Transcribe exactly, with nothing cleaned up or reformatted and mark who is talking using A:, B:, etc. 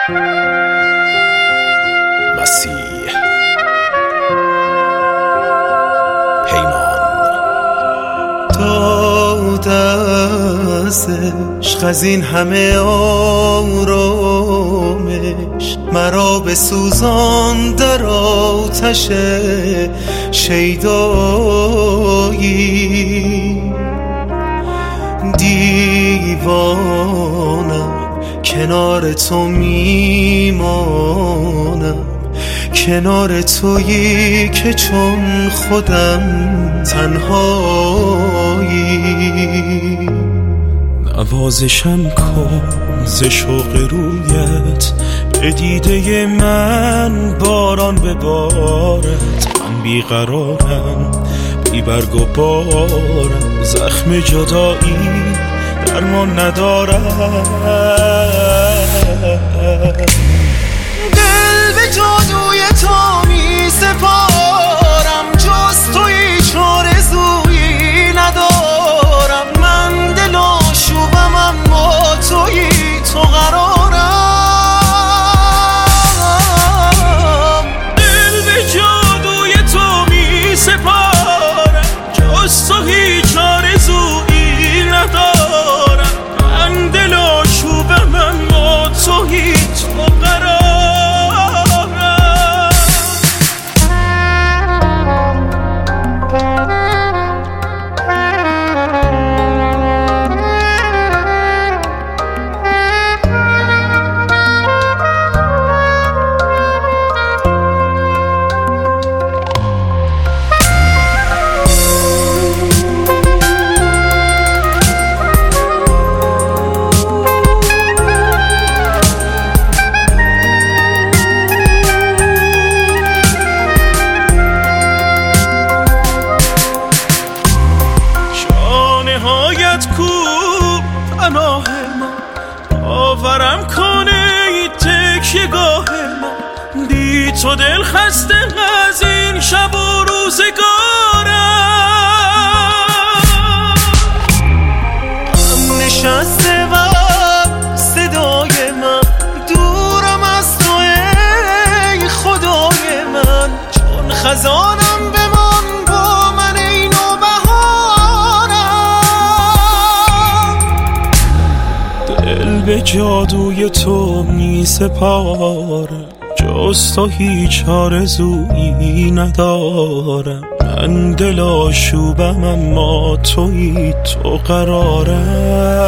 A: مسیح پیمان
B: داد از عشق از این همه آرامش، مرا بسوزان در آتش شیدایی. دیوانم کنار تو میمانم، کنار تویی که چون خودم تنهایی.
C: نوازشم کن ز شوق رویت، به دیده من باران ببارد. من بیقرارم بی برگ و بارم، زخم جدایی درمان ندارم.
B: دل به جادوی تو می سپارم، جز تو هیچ آرزویی ندارم. من دل آشوبم اما تویی، تو قرارم.
C: دل به جادوی تو می سپارم، جز تو هیچ آرزویی ندارم. من دل آشوبم اما تویی، تو قرارم. پناه من باورم کنه ای تکیه‌گاه من، بی تو دل خسته از این شب و روزگارم.
B: من نشسته و صدای من دورم از تو ای خدای من، چون خزانم بمان با من ای نوبهارم.
C: دل به جادوی تو می سپارم، جز تو هیچ آرزویی ندارم. من دل آشوبم اما تویی، تو قرارم.